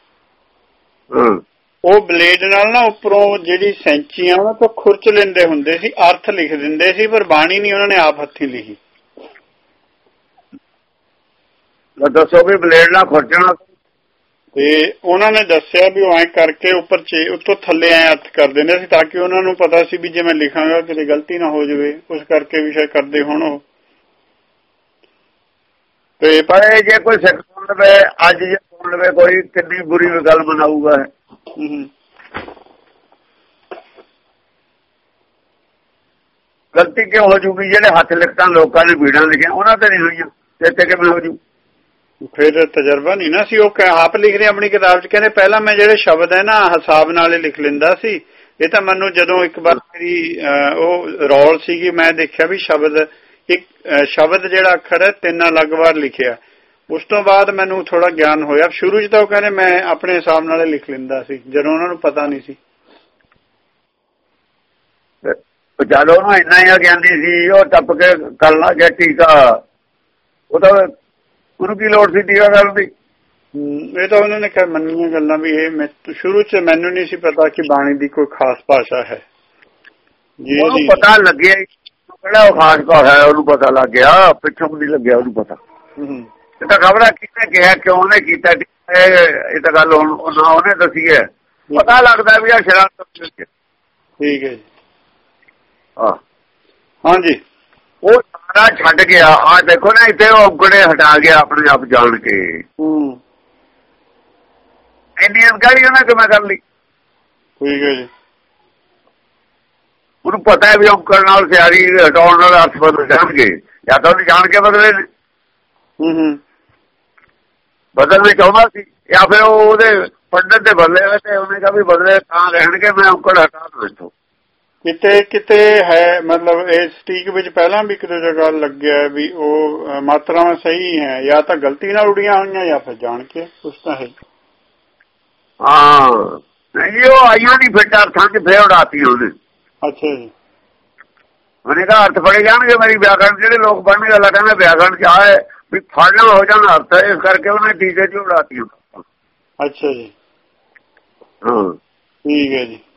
ਉਹ ਬਲੇਡ ਨਾਲ ਨਾ ਉੱਪਰੋਂ ਜਿਹੜੀ ਸੈਂਚੀਆਂ ਉਹਨਾਂ ਤੋਂ ਖੁਰਚ ਲੈਂਦੇ ਹੁੰਦੇ ਸੀ, ਅਰਥ ਲਿਖ ਦਿੰਦੇ ਸੀ, ਪਰ ਬਾਣੀ ਨਹੀਂ ਉਹਨਾਂ ਨੇ ਆਪ ਹੱਥੀਂ ਲਿਖੀ।
ਦੱਸੋ ਵੀ ਬਲੇਡ ਨਾਲ ਖੁਰਚਣਾ।
ਤੇ ਉਹਨਾਂ ਨੇ ਦੱਸਿਆ ਵੀ ਉਹ ਐਂ ਕਰਕੇ ਉੱਪਰ ਚੇ ਉੱਤੋਂ ਥੱਲੇ ਐਂ ਅਰਥ ਕਰ ਦਿੰਦੇ ਸੀ, ਤਾਂ ਕਿ ਉਹਨਾਂ ਨੂੰ ਪਤਾ ਸੀ ਵੀ ਜੇ ਮੈਂ ਲਿਖਾਂਗਾ ਕਿਤੇ ਗਲਤੀ ਨਾ ਹੋ ਜਾਵੇ, ਉਸ ਕਰਕੇ ਵੀ ਸ਼ਾਇਦ ਕਰਦੇ ਹੁਣ ਉਹ।
ਤੇ ਪਰ ਜੇ ਕੋਈ ਸਿੱਖ ਸੁਣ ਲਵੇ, ਅੱਜ ਜੇ ਸੁਣ ਲਵੇ ਕੋਈ, ਕਿੰਨੀ ਬੁਰੀ ਗੱਲ ਬਣਾਊਗਾ। ਗਲਤੀ ਕਿਉਂ ਹੋ ਜੂਗੀ? ਜਿਹੜੇ ਹੱਥ ਲਿਖਤਾਂ ਲੋਕਾਂ ਨੇ ਬੀੜਾਂ ਲਿਖੀਆਂ ਉਹਨਾਂ ਤੇ ਨਹੀਂ ਹੋਈਆਂ, ਤੇ ਕਿਵੇਂ ਹੋ ਜੂ?
ਫਿਰ ਤਜਰਬਾ ਨਹੀਂ ਨਾ ਸੀ। ਉਹ ਆਪ ਲਿਖ ਰਹੇ ਆਪਣੀ ਕਿਤਾਬ ਚ, ਕਹਿੰਦੇ ਪਹਿਲਾਂ ਮੈਂ ਜਿਹੜੇ ਸ਼ਬਦ ਹੈ ਨਾ ਹਿਸਾਬ ਨਾਲ ਹੀ ਲਿਖ ਲੈਂਦਾ ਸੀ। ਇਹ ਤਾਂ ਮੈਨੂੰ ਜਦੋਂ ਇੱਕ ਵਾਰ ਮੇਰੀ ਉਹ ਰੌਲ ਸੀਗੀ, ਮੈਂ ਦੇਖਿਆ ਵੀ ਸ਼ਬਦ ਇੱਕ ਸ਼ਬਦ ਜਿਹੜਾ ਅੱਖਰ ਹੈ ਤਿੰਨ ਅਲੱਗ ਵਾਰ ਲਿਖਿਆ। ਉਸ ਤੋਂ ਬਾਅਦ ਮੈਨੂੰ ਥੋੜਾ ਗਿਆਨ ਹੋਇਆ। ਸ਼ੁਰੂ ਚ ਤਾਂ ਉਹ ਕਹਿੰਦੇ ਮੈਂ ਆਪਣੇ ਹਿਸਾਬ ਨਾਲ ਲਿਖ ਲੈਂਦਾ ਸੀ, ਜਦੋਂ ਉਹਨਾਂ ਨੂੰ ਪਤਾ ਨਹੀਂ ਸੀ। ਜਦ ਉਹਨੂੰ ਇੰਨਾ ਹੀ ਗਿਆਨੀ ਸੀ, ਉਹ ਟੱਪ ਕੇ ਕਰ ਲਾ ਗਿਆ ਟੀਕਾ। ਉਹ ਤਾਂ ਉਹਨੂੰ ਕੀ ਲੋੜ ਸੀ ਟੀਕਾ ਕਰਨ ਦੀ? ਇਹ ਤਾਂ ਉਹਨਾਂ ਨੇ ਮੰਨੀਆਂ ਗੱਲਾਂ ਵੀ ਇਹ ਸ਼ੁਰੂ ਚ ਮੈਨੂੰ ਨਹੀਂ ਸੀ ਪਤਾ ਕਿ ਬਾਣੀ ਦੀ ਕੋਈ ਖਾਸ ਭਾਸ਼ਾ ਹੈ। ਉਹਨੂੰ ਪਤਾ ਲੱਗਿਆ ਕਿਹੜਾ ਉਹ ਖਾਸ ਭਾਸ਼ਾ ਹੈ, ਉਹਨੂੰ ਪਤਾ ਲੱਗ ਗਿਆ, ਪਿੱਛੋਂ ਨਹੀਂ ਲੱਗਿਆ ਉਹਨੂੰ ਪਤਾ। ਇਹ ਤਾਂ ਖਬਰ ਹੈ ਕਿਹਨੇ ਕਿਹਾ, ਕਿਉਂ ਉਹਨੇ ਕੀਤਾ, ਇਹ ਤਾਂ ਗੱਲ ਹੁਣ ਉਹਨੇ ਦੱਸੀ ਹੈ। ਪਤਾ ਲੱਗਦਾ ਵੀ ਆ ਸ਼ਰਾਰਤ। ਠੀਕ ਹੈ ਜੀ। ਹਾਂ ਹਾਂਜੀ, ਉਹ ਸਾਰਾ ਛੱਡ ਗਿਆ। ਆਹ ਦੇਖੋ ਨਾ ਇੱਥੇ ਉਹ ਔਗਣੇ ਹਟਾ ਗਿਆ ਆਪਣੇ ਆਪ ਜਾਣ ਕੇ। ਇੰਨੀ ਅਣਗਹਿਲੀ ਉਹਨਾਂ ਕਿਵੇਂ ਕਰ ਲਈ? ਠੀਕ ਹੈ ਜੀ।
ਉਹਨੂੰ ਪਤਾ ਹੈ ਵੀ ਔਂਕੜ ਨਾਲ ਸਿਆਰੀ ਹਟਾਉਣ ਨਾਲ ਅਰਥ ਬਦਲ ਜਾਣਗੇ, ਜਾਂ ਤਾਂ ਉਹਨੇ ਜਾਣ ਕੇ ਬਦਲੇ ਨੇ,
ਹੂੰ
ਬਦਲਣੇ ਚਾਹੁੰਦਾ ਸੀ, ਜਾਂ ਫਿਰ ਉਹ ਉਹਦੇ ਪੰਡਤ ਦੇ ਬਦਲੇ ਹੋਏ ਤੇ ਉਹਨੇ ਕਿਹਾ ਵੀ ਬਦਲੇ ਤਾਂ ਰਹਿਣਗੇ, ਮੈਂ ਔਂਕੜ ਹਟਾ ਦੂੰ ਇੱਥੋਂ।
ਕਿਤੇ ਕਿਤੇ ਹੈ ਮਤਲਬ ਇਸ ਸਟੀਕ ਵਿੱਚ ਪਹਿਲਾਂ ਵੀ ਕਿਤੇ ਜਗ੍ਹਾ ਲੱਗਿਆ ਵੀ ਉਹ ਮਾਤਰਾਵਾਂ ਸਹੀ ਹੈ, ਜਾਂ ਤਾਂ ਗਲਤੀ ਨਾਲ ਉੜੀਆਂ ਹੋਈਆਂ ਜਾਂ ਫਿਰ ਜਾਣ ਕੇ, ਕੁਛ ਤਾਂ ਹੈ।
ਹਾਂ ਨਹੀਂ ਉਹ ਆਈਆਂ ਨਹੀਂ ਫਿਰ ਅਰਥਾਂ ਚ ਫੇਰ ਉਡਾਤੀ ਉਹਨੇ।
ਅੱਛਾ ਜੀ।
ਉਹਨੇ ਕਿਹਾ ਅਰਥ ਫੜੇ ਜਾਣਗੇ, ਮੇਰੀ ਵਿਆਕਰਣ ਜਿਹੜੇ ਲੋਕ ਪੜ੍ਹਨ ਗੱਲ ਕਹਿੰਦੇ ਵਿਆਕਰਣ ਚ ਆਏ ਵੀ ਫੜਨਾ ਹੋ ਜਾਣਾ ਅਰਥ, ਇਸ ਕਰਕੇ ਉਹਨੇ ਟੀਕੇ ਚ ਉਡਾਤੀ।
ਅੱਛਾ ਜੀ,
ਹਾਂ
ਠੀਕ ਹੈ ਜੀ।